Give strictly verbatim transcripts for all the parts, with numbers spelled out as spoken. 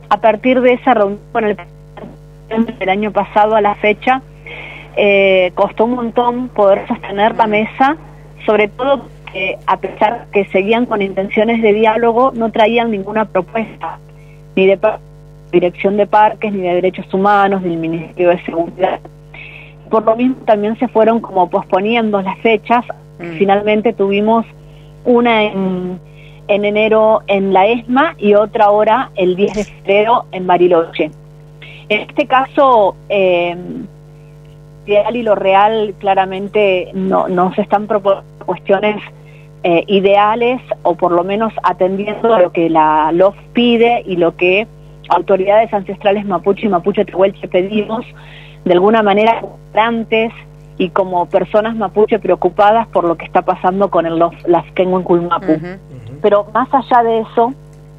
a partir de esa reunión con el presidente del año pasado a la fecha, eh, costó un montón poder sostener la mesa, sobre todo que a pesar que seguían con intenciones de diálogo, no traían ninguna propuesta, ni de Dirección de Parques, ni de Derechos Humanos, ni del Ministerio de Seguridad. Por lo mismo también se fueron como posponiendo las fechas. Mm. Finalmente tuvimos una en, en enero en la ESMA y otra ahora el diez de febrero en Bariloche. En este caso, eh, ideal y lo real claramente no, no se están proponiendo cuestiones eh, ideales, o por lo menos atendiendo a lo que la L O F pide y lo que autoridades ancestrales mapuche y mapuche tehuelche pedimos, de alguna manera antes y como personas mapuche preocupadas por lo que está pasando con el Laskengu en Culmapu. Uh-huh, uh-huh. Pero más allá de eso,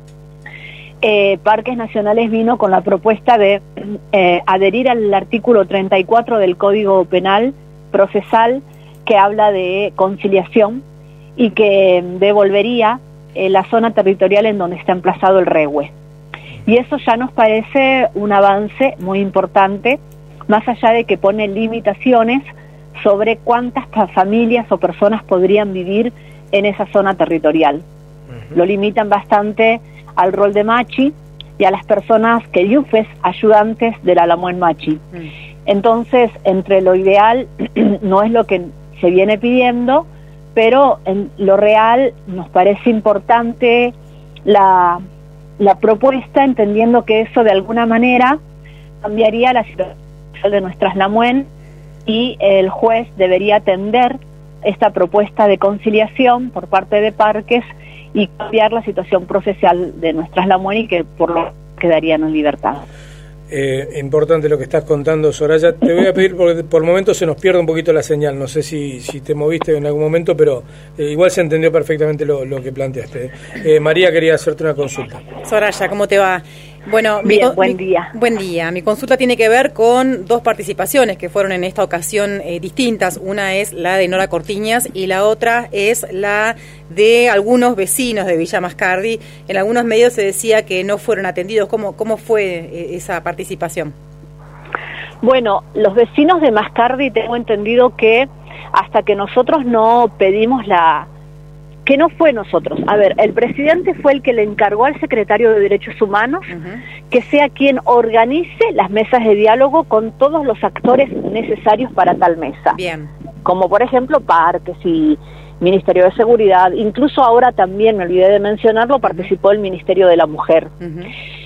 eh, Parques Nacionales vino con la propuesta de eh, adherir al artículo treinta y cuatro del Código Penal Procesal, que habla de conciliación y que devolvería eh, la zona territorial en donde está emplazado el Rehue. Y eso ya nos parece un avance muy importante, más allá de que pone limitaciones sobre cuántas familias o personas podrían vivir en esa zona territorial. Uh-huh. Lo limitan bastante al rol de machi y a las personas que yufes, ayudantes del Alamuen machi. Uh-huh. Entonces, entre lo ideal no es lo que se viene pidiendo, pero en lo real nos parece importante la... la propuesta, entendiendo que eso de alguna manera cambiaría la situación de nuestras Lamuen y el juez debería atender esta propuesta de conciliación por parte de Parques y cambiar la situación procesal de nuestras Lamuen y que por lo quedarían en libertad. Eh, importante lo que estás contando, Soraya. Te voy a pedir, porque por momentos se nos pierde un poquito la señal, no sé si, si te moviste en algún momento, pero eh, igual se entendió perfectamente lo, lo que planteaste. Eh, María quería hacerte una consulta. Soraya, ¿cómo te va? Bueno, Bien, mi, buen mi, día. Buen día. Mi consulta tiene que ver con dos participaciones que fueron en esta ocasión eh, distintas. Una es la de Nora Cortiñas y la otra es la de algunos vecinos de Villa Mascardi. En algunos medios se decía que no fueron atendidos. ¿Cómo, cómo fue eh, esa participación? Bueno, los vecinos de Mascardi, tengo entendido que hasta que nosotros no pedimos la... que no fue nosotros. A ver, el presidente fue el que le encargó al secretario de Derechos Humanos uh-huh. que sea quien organice las mesas de diálogo con todos los actores necesarios para tal mesa. Bien. Como por ejemplo Parques y Ministerio de Seguridad. Incluso ahora también, me olvidé de mencionarlo, participó el Ministerio de la Mujer. Uh-huh.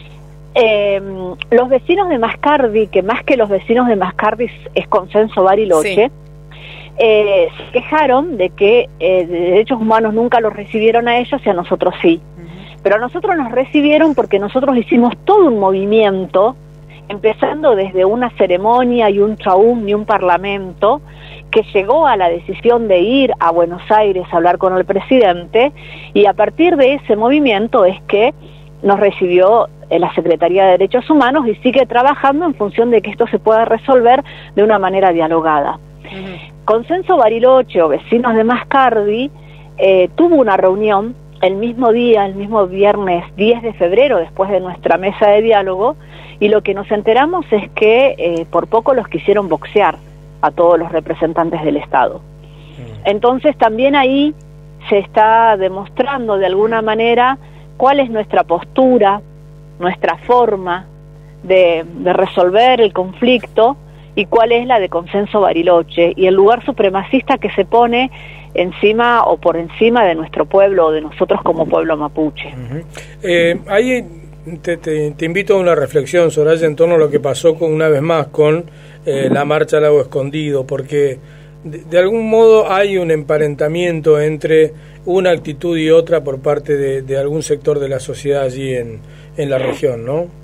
Eh, los vecinos de Mascardi, que más que los vecinos de Mascardi es Consenso Bariloche, sí. Eh, se quejaron de que eh, de derechos humanos nunca los recibieron a ellos y a nosotros sí. Uh-huh. Pero a nosotros nos recibieron porque nosotros hicimos todo un movimiento, empezando desde una ceremonia y un traum y un parlamento, que llegó a la decisión de ir a Buenos Aires a hablar con el presidente, y a partir de ese movimiento es que nos recibió la Secretaría de Derechos Humanos y sigue trabajando en función de que esto se pueda resolver de una manera dialogada. Uh-huh. Consenso Bariloche o vecinos de Mascardi eh, tuvo una reunión el mismo día, el mismo viernes diez de febrero, después de nuestra mesa de diálogo, y lo que nos enteramos es que eh, por poco los quisieron boxear a todos los representantes del Estado. Entonces también ahí se está demostrando de alguna manera cuál es nuestra postura, nuestra forma de, de resolver el conflicto, y cuál es la de Consenso Bariloche, y el lugar supremacista que se pone encima o por encima de nuestro pueblo o de nosotros como pueblo mapuche. Uh-huh. Eh, ahí te, te, te invito a una reflexión, Soraya, en torno a lo que pasó con, una vez más con eh, la marcha al Lago Escondido, porque de, de algún modo hay un emparentamiento entre una actitud y otra por parte de, de algún sector de la sociedad allí en, en la región, ¿no?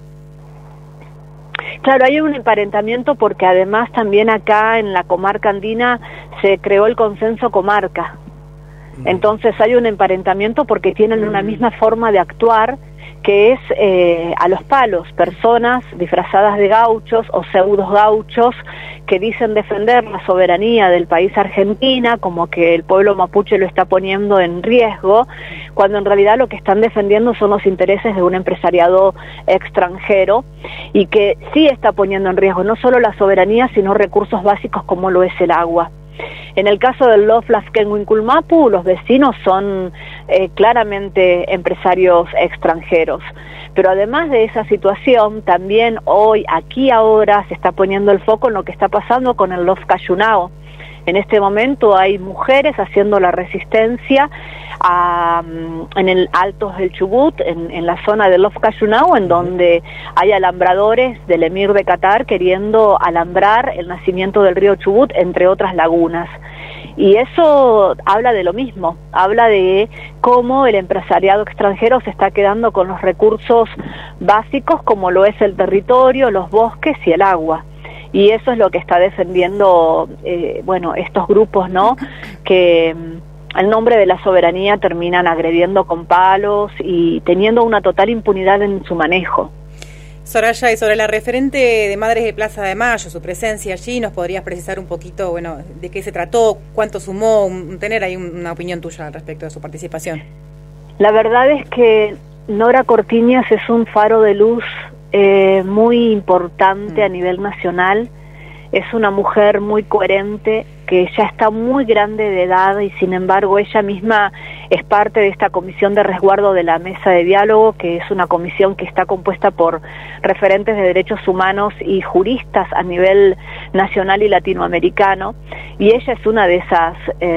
Claro, hay un emparentamiento porque además también acá en la comarca andina se creó el Consenso Comarca. Entonces hay un emparentamiento porque tienen una misma forma de actuar que es eh, a los palos, personas disfrazadas de gauchos o pseudos gauchos que dicen defender la soberanía del país Argentina, como que el pueblo mapuche lo está poniendo en riesgo, cuando en realidad lo que están defendiendo son los intereses de un empresariado extranjero y que sí está poniendo en riesgo no solo la soberanía, sino recursos básicos como lo es el agua. En el caso del Loflasquenhuinculmapu, los vecinos son eh, claramente empresarios extranjeros. Pero además de esa situación, también hoy, aquí ahora, se está poniendo el foco en lo que está pasando con el Lofcayunao. En este momento hay mujeres haciendo la resistencia a, en el Altos del Chubut, en, en la zona del Lofcayunao, en donde hay alambradores del emir de Qatar queriendo alambrar el nacimiento del río Chubut, entre otras lagunas. Y eso habla de lo mismo, habla de cómo el empresariado extranjero se está quedando con los recursos básicos como lo es el territorio, los bosques y el agua. Y eso es lo que está defendiendo, eh, bueno, estos grupos, ¿no?, que en nombre de la soberanía terminan agrediendo con palos y teniendo una total impunidad en su manejo. Soraya, y sobre la referente de Madres de Plaza de Mayo, su presencia allí, ¿nos podrías precisar un poquito, bueno, de qué se trató, cuánto sumó, un, tener ahí una opinión tuya al respecto de su participación? La verdad es que Nora Cortiñas es un faro de luz eh, muy importante mm. a nivel nacional. Es una mujer muy coherente, que ya está muy grande de edad y sin embargo ella misma es parte de esta comisión de resguardo de la mesa de diálogo, que es una comisión que está compuesta por referentes de derechos humanos y juristas a nivel nacional y latinoamericano, y ella es una de esas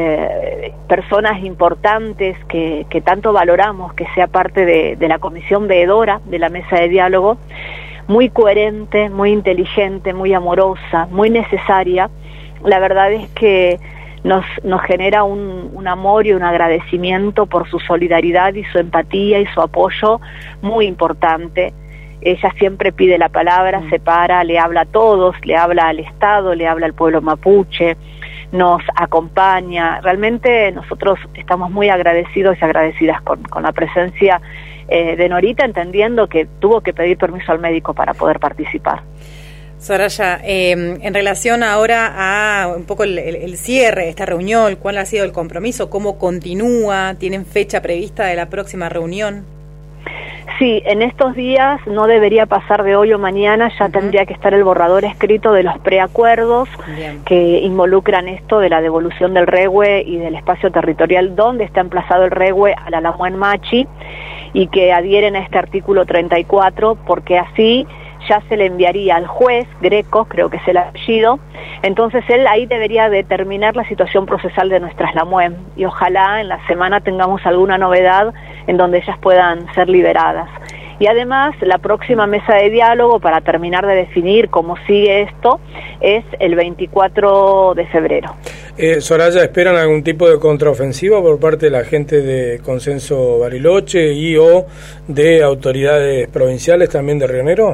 eh, personas importantes que, que tanto valoramos que sea parte de, de la comisión veedora de la mesa de diálogo, muy coherente, muy inteligente, muy amorosa, muy necesaria. La verdad es que nos, nos genera un, un amor y un agradecimiento por su solidaridad y su empatía y su apoyo muy importante. Ella siempre pide la palabra, se para, le habla a todos, le habla al Estado, le habla al pueblo mapuche, nos acompaña. Realmente nosotros estamos muy agradecidos y agradecidas con, con la presencia eh, de Norita, entendiendo que tuvo que pedir permiso al médico para poder participar. Soraya, eh, en relación ahora a un poco el, el, el cierre de esta reunión, ¿cuál ha sido el compromiso? ¿Cómo continúa? ¿Tienen fecha prevista de la próxima reunión? Sí, en estos días no debería pasar de hoy o mañana, ya uh-huh. tendría que estar el borrador escrito de los preacuerdos Bien. que involucran esto de la devolución del rehue y del espacio territorial donde está emplazado el rehue a la Lamuén Machi, y que adhieren a este artículo treinta y cuatro, porque así ya se le enviaría al juez Greco, creo que es el apellido, entonces él ahí debería determinar la situación procesal de nuestras Lamuén, y ojalá en la semana tengamos alguna novedad en donde ellas puedan ser liberadas. Y además, la próxima mesa de diálogo, para terminar de definir cómo sigue esto, es el veinticuatro de febrero. Eh, Soraya, ¿esperan algún tipo de contraofensiva por parte de la gente de Consenso Bariloche y o de autoridades provinciales también de Río Negro?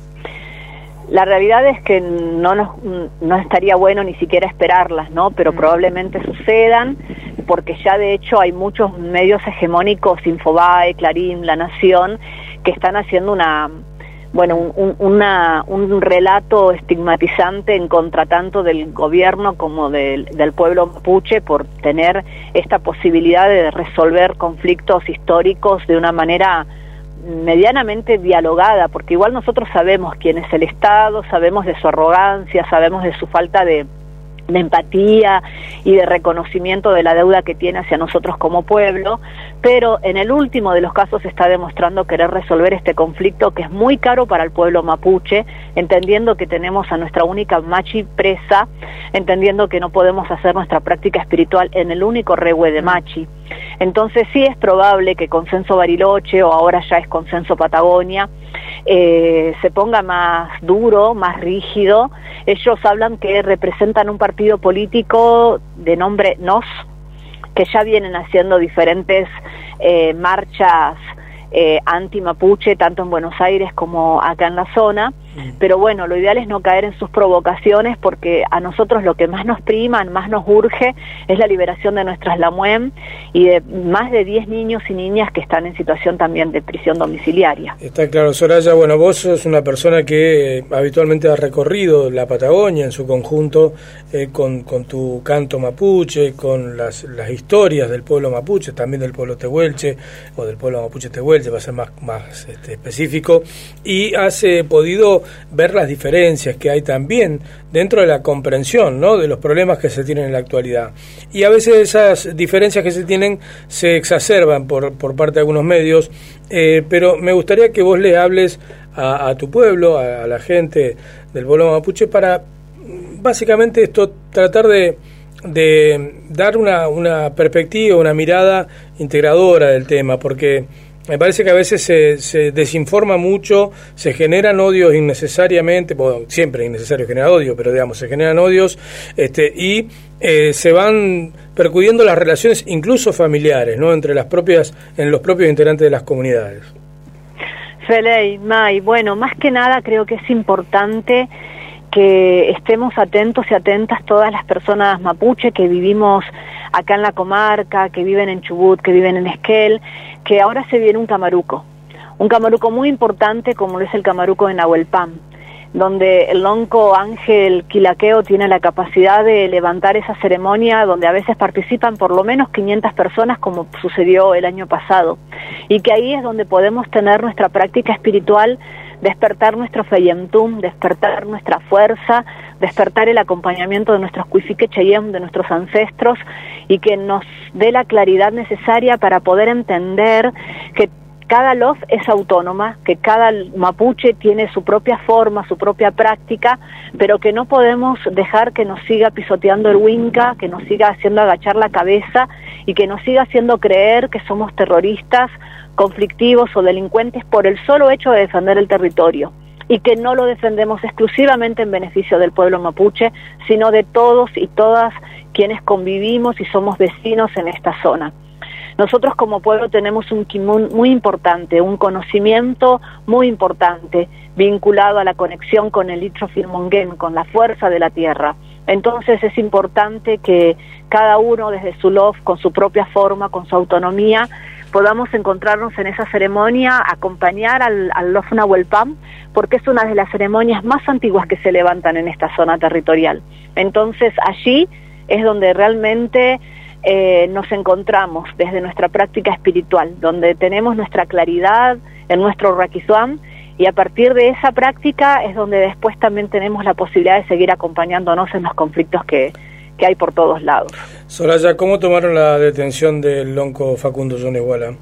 La realidad es que no nos, no estaría bueno ni siquiera esperarlas, ¿no? Pero mm. probablemente sucedan, porque ya de hecho hay muchos medios hegemónicos, Infobae, Clarín, La Nación, que están haciendo una, bueno, un, una, un relato estigmatizante en contra tanto del gobierno como del, del pueblo mapuche por tener esta posibilidad de resolver conflictos históricos de una manera medianamente dialogada, porque igual nosotros sabemos quién es el Estado, sabemos de su arrogancia, sabemos de su falta de, de empatía y de reconocimiento de la deuda que tiene hacia nosotros como pueblo, pero en el último de los casos está demostrando querer resolver este conflicto que es muy caro para el pueblo mapuche, entendiendo que tenemos a nuestra única machi presa, entendiendo que no podemos hacer nuestra práctica espiritual en el único rehue de machi. Entonces sí es probable que Consenso Bariloche, o ahora ya es Consenso Patagonia, eh, se ponga más duro, más rígido. Ellos hablan que representan un partido político de nombre N O S, que ya vienen haciendo diferentes eh, marchas eh, anti-mapuche, tanto en Buenos Aires como acá en la zona, pero bueno, lo ideal es no caer en sus provocaciones, porque a nosotros lo que más nos prima, más nos urge, es la liberación de nuestras LAMUEM y de más de diez niños y niñas que están en situación también de prisión domiciliaria. Está claro, Soraya. Bueno, vos sos una persona que eh, habitualmente ha recorrido la Patagonia en su conjunto, eh, con, con tu canto mapuche, con las, las historias del pueblo mapuche, también del pueblo tehuelche, o del pueblo mapuche tehuelche, va a ser más, más este, específico, y has eh, podido ver las diferencias que hay también dentro de la comprensión, ¿no?, de los problemas que se tienen en la actualidad. Y a veces esas diferencias que se tienen se exacerban por, por parte de algunos medios, eh, pero me gustaría que vos le hables a, a tu pueblo, a, a la gente del pueblo mapuche, para básicamente esto, tratar de, de dar una, una perspectiva, una mirada integradora del tema, porque me parece que a veces se, se desinforma mucho, se generan odios innecesariamente, bueno, siempre es innecesario generar odio, pero digamos, se generan odios, este, y eh, se van percudiendo las relaciones, incluso familiares, ¿no?, entre las propias, en los propios integrantes de las comunidades. Feley, May, bueno, más que nada creo que es importante que estemos atentos y atentas todas las personas mapuche que vivimos acá en la comarca, que viven en Chubut, que viven en Esquel, que ahora se viene un camaruco, un camaruco muy importante como es el camaruco de Nahuelpan, donde el lonco Ángel Quilaqueo tiene la capacidad de levantar esa ceremonia, donde a veces participan por lo menos quinientas personas, como sucedió el año pasado, y que ahí es donde podemos tener nuestra práctica espiritual, despertar nuestro feyemtum, despertar nuestra fuerza, despertar el acompañamiento de nuestros cuifique cheyem, de nuestros ancestros, y que nos dé la claridad necesaria para poder entender que cada lof es autónoma, que cada mapuche tiene su propia forma, su propia práctica, pero que no podemos dejar que nos siga pisoteando el huinca, que nos siga haciendo agachar la cabeza y que nos siga haciendo creer que somos terroristas, conflictivos o delincuentes por el solo hecho de defender el territorio, y que no lo defendemos exclusivamente en beneficio del pueblo mapuche, sino de todos y todas quienes convivimos y somos vecinos en esta zona. Nosotros como pueblo tenemos un kimun muy importante, un conocimiento muy importante vinculado a la conexión con el Itrofilmonguén, con la fuerza de la tierra. Entonces es importante que cada uno desde su lof, con su propia forma, con su autonomía, podamos encontrarnos en esa ceremonia, acompañar al, al Lof Nahuelpan, porque es una de las ceremonias más antiguas que se levantan en esta zona territorial. Entonces allí es donde realmente eh, nos encontramos desde nuestra práctica espiritual, donde tenemos nuestra claridad en nuestro Raquizuam, y a partir de esa práctica es donde después también tenemos la posibilidad de seguir acompañándonos en los conflictos que, que hay por todos lados. Soraya, ¿cómo tomaron la detención del lonco Facundo Yoneguala?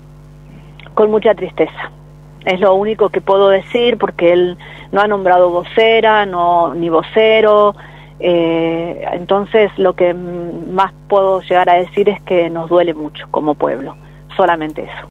Con mucha tristeza. Es lo único que puedo decir, porque él no ha nombrado vocera, no ni vocero. Eh, entonces lo que más puedo llegar a decir es que nos duele mucho como pueblo. Solamente eso.